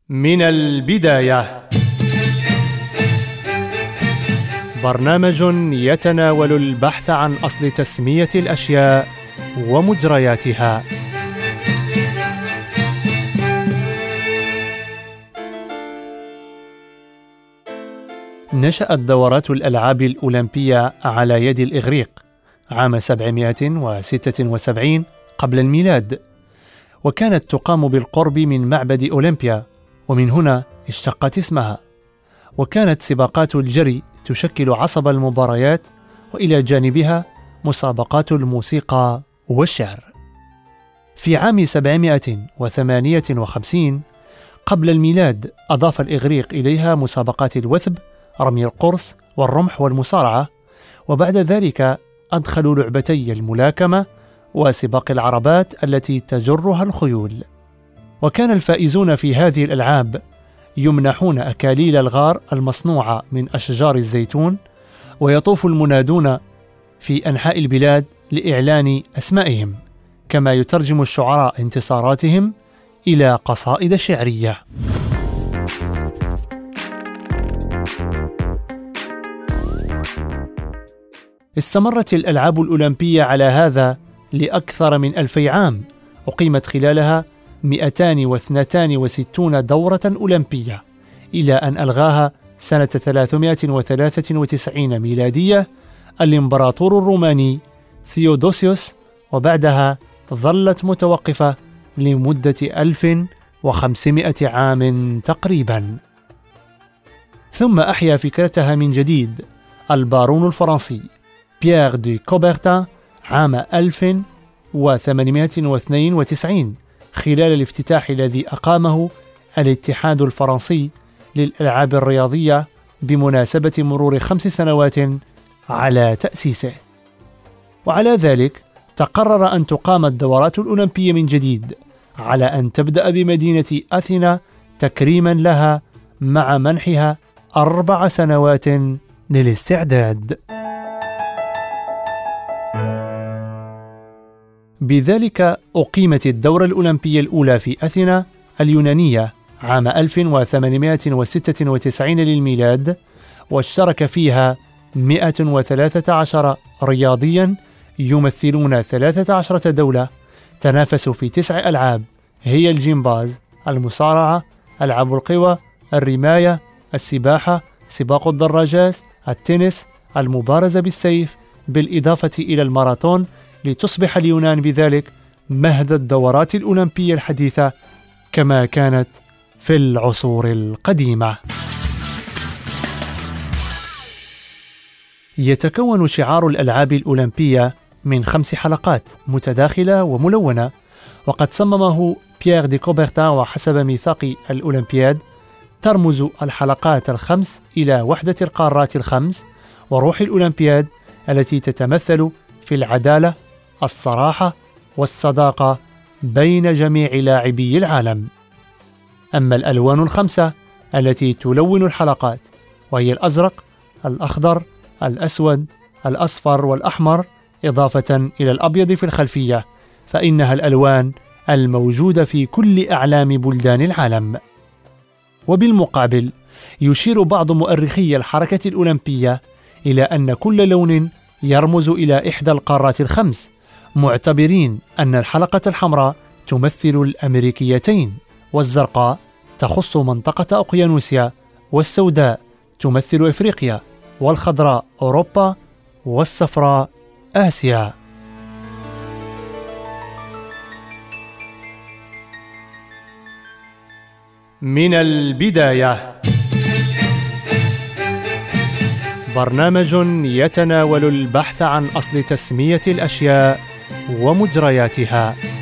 من البداية. برنامج يتناول البحث عن أصل تسمية الأشياء ومجرياتها. نشأت دورات الألعاب الأولمبية على يد الإغريق عام 776 قبل الميلاد، وكانت تقام بالقرب من معبد أولمبيا، ومن هنا اشتقت اسمها. وكانت سباقات الجري تشكل عصب المباريات، وإلى جانبها مسابقات الموسيقى والشعر. في عام 758 قبل الميلاد أضاف الإغريق إليها مسابقات الوثب، رمي القرص والرمح والمصارعة، وبعد ذلك أدخلوا لعبتي الملاكمة وسباق العربات التي تجرها الخيول. وكان الفائزون في هذه الألعاب يمنحون أكاليل الغار المصنوعة من أشجار الزيتون، ويطوف المنادون في أنحاء البلاد لإعلان أسمائهم، كما يترجم الشعراء انتصاراتهم إلى قصائد شعرية. استمرت الألعاب الأولمبية على هذا لأكثر من 2000 عام، أقيمت خلالها 262 دورة أولمبية، إلى أن ألغاها سنة 393 ميلادية الإمبراطور الروماني ثيودوسيوس، وبعدها ظلت متوقفة لمدة 1500 عام تقريبا. ثم أحيا فكرتها من جديد البارون الفرنسي بيير دي كوبرتان عام 1892 خلال الافتتاح الذي أقامه الاتحاد الفرنسي للألعاب الرياضية بمناسبة مرور 5 سنوات على تأسيسه. وعلى ذلك تقرر أن تقام الدورات الأولمبية من جديد، على أن تبدأ بمدينة أثينا تكريما لها، مع منحها 4 سنوات للاستعداد. بذلك أقيمت الدورة الأولمبية الأولى في أثينا اليونانية عام 1896 للميلاد، واشترك فيها 113 رياضيا يمثلون 13 دولة، تنافسوا في 9 ألعاب هي الجمباز، المصارعة، ألعاب القوى، الرماية، السباحة، سباق الدراجات، التنس، المبارزة بالسيف، بالإضافة إلى الماراثون، لتصبح اليونان بذلك مهد الدورات الأولمبية الحديثة كما كانت في العصور القديمة. يتكون شعار الألعاب الأولمبية من 5 حلقات متداخلة وملونة، وقد صممه بيير دي كوبرتان، وحسب ميثاق الأولمبياد ترمز الحلقات ال5 إلى وحدة القارات ال5 وروح الأولمبياد التي تتمثل في العدالة، الصراحة والصداقة بين جميع لاعبي العالم. أما الألوان ال5 التي تلون الحلقات، وهي الأزرق، الأخضر، الأسود، الأصفر والأحمر، إضافة إلى الأبيض في الخلفية، فإنها الألوان الموجودة في كل أعلام بلدان العالم. وبالمقابل يشير بعض مؤرخي الحركة الأولمبية إلى أن كل لون يرمز إلى إحدى القارات ال5، معتبرين أن الحلقة الحمراء تمثل الأمريكيتين، والزرقاء تخص منطقة أوقيانوسيا، والسوداء تمثل إفريقيا، والخضراء أوروبا، والصفراء آسيا. من البداية. برنامج يتناول البحث عن أصل تسمية الأشياء ومجرياتها.